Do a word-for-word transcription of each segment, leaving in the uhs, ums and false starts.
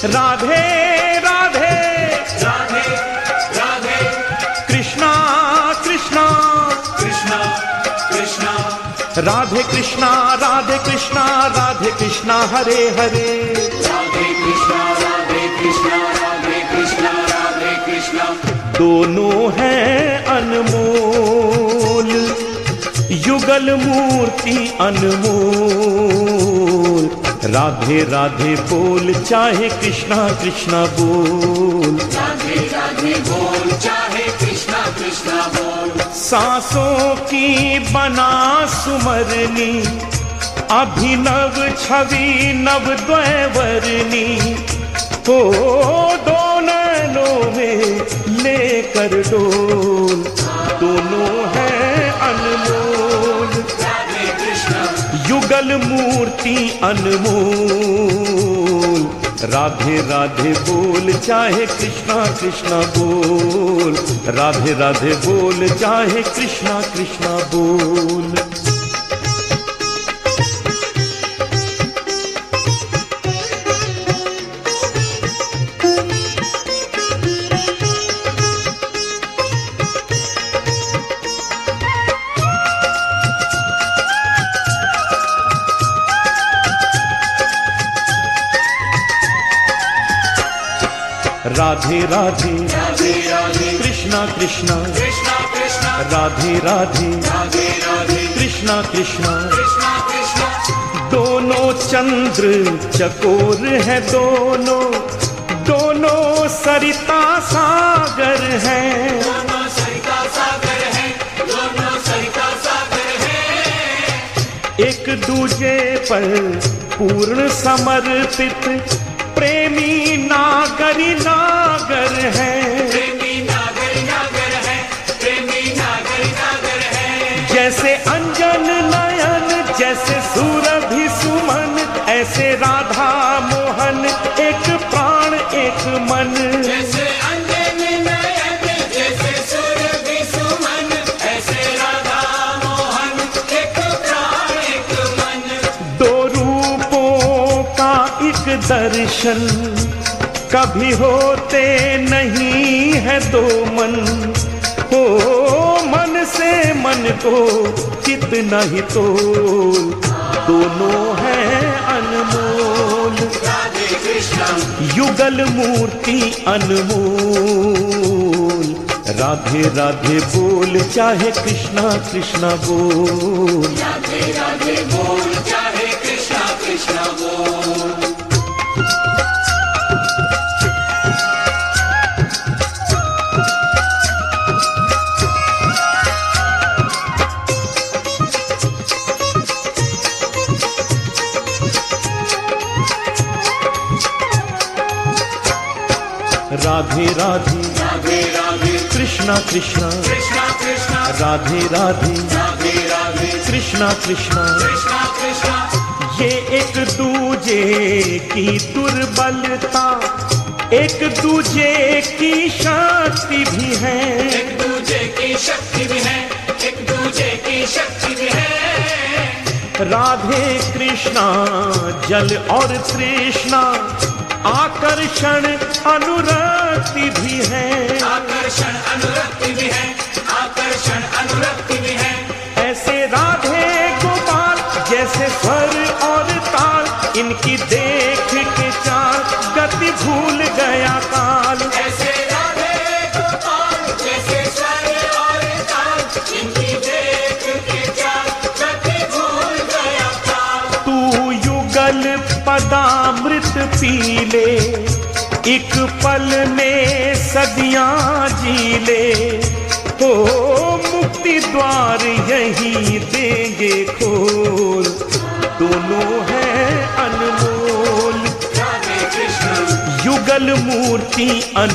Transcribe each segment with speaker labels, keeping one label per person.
Speaker 1: राधे राधे
Speaker 2: राधे राधे
Speaker 1: कृष्णा कृष्णा
Speaker 2: कृष्णा कृष्णा
Speaker 1: राधे कृष्णा राधे कृष्णा राधे कृष्णा हरे हरे
Speaker 2: राधे कृष्णा राधे कृष्णा राधे कृष्णा राधे कृष्णा
Speaker 1: दोनों हैं अनमोल युगल मूर्ति अनमोल राधे राधे बोल चाहे कृष्णा कृष्णा बोल
Speaker 2: राधे राधे बोल चाहे कृष्णा कृष्णा बोल
Speaker 1: सांसों की बना सुमरनी अभिनव छवि नव द्वैवर्णी हो दो नैनों में लेकर डोल दोनों हैं अनमोल
Speaker 2: राधे कृष्णा
Speaker 1: युगल मूर्ति अनमोल राधे राधे बोल चाहे कृष्णा कृष्णा बोल राधे राधे बोल चाहे कृष्णा कृष्णा बोल राधे राधे
Speaker 2: राधे राधे
Speaker 1: कृष्णा कृष्णा
Speaker 2: कृष्णा कृष्णा
Speaker 1: राधे राधे
Speaker 2: राधे राधे
Speaker 1: कृष्णा कृष्णा
Speaker 2: कृष्णा कृष्णा
Speaker 1: दोनों चंद्र चकोर है दोनों दोनों सरिता सागर है
Speaker 2: दोनों सरिता सागर है दोनों सरिता सागर है
Speaker 1: एक दूजे पर पूर्ण समर्पित प्रेमी नागरी नागर है
Speaker 2: प्रेमी नागर नागर है प्रेमी नागर नागर है
Speaker 1: जैसे अंजन नयन जैसे सूरभि सुमन ऐसे राधा मोहन एक प्राण एक मन
Speaker 2: जैसे अंजन नयन जैसे सुरभि सुमन ऐसे राधा मोहन एक प्राण एक मन
Speaker 1: दो रूपों का एक दर्शन कभी होते नहीं है दो मन हो मन से मन को चित नहीं तोल दोनों हैं अनमोल
Speaker 2: राधे कृष्णा
Speaker 1: युगल मूर्ति अनमोल राधे राधे बोल चाहे कृष्णा कृष्णा बोल
Speaker 2: राधे राधे बोल चाहे कृष्णा कृष्णा बोल
Speaker 1: राधे राधे
Speaker 2: राधे राधे
Speaker 1: कृष्णा कृष्णा
Speaker 2: कृष्णा कृष्णा
Speaker 1: राधे राधे
Speaker 2: राधे राधे
Speaker 1: कृष्णा कृष्णा
Speaker 2: कृष्णा कृष्णा
Speaker 1: ये एक दूजे की दुर्बलता एक दूजे की शक्ति भी है
Speaker 2: एक दूजे की शक्ति भी है एक दूजे की शक्ति भी है
Speaker 1: राधे कृष्णा जल और तृष्णा आकर्षण अनुरक्ति भी है
Speaker 2: आकर्षण अनुरक्ति भी है आकर्षण अनुरक्ति भी है
Speaker 1: ऐसे राधे गोपाल जैसे स्वर और ताल इनकी देख के चाल गति भूल गया काल
Speaker 2: ऐसे राधे गोपाल जैसे स्वर और ताल इनकी देख के चाल गति भूल गया काल
Speaker 1: तू युगल पदामृत पी ले एक पल में सदियां जी ले हो मुक्ति द्वार यही देंगे खोल दोनों हैं अनमोल
Speaker 2: राधे कृष्ण
Speaker 1: युगल मूर्ति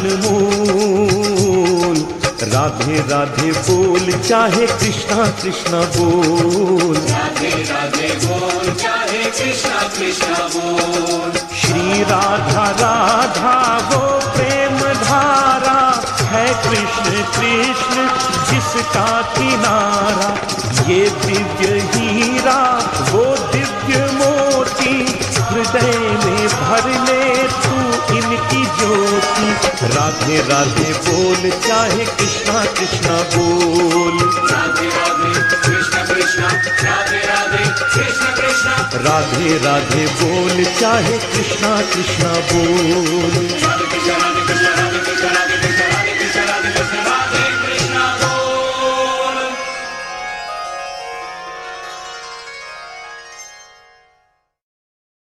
Speaker 1: अनमोल राधे राधे बोल चाहे कृष्णा कृष्णा बोल
Speaker 2: राधे राधे बोल चाहे कृष्णा कृष्णा बोल
Speaker 1: श्री राधा राधा वो प्रेम धारा है कृष्ण कृष्ण जिसका किनारा ये दिव्य हीरा वो दिव्य मोती हृदय में भर ले तू इन की ज्योति। राधे राधे बोल चाहे कृष्णा कृष्णा बोल।
Speaker 2: राधे राधे कृष्ण कृष्ण राधे राधे कृष्ण कृष्ण
Speaker 1: राधे राधे बोल चाहे कृष्णा कृष्णा बोल।
Speaker 2: राधे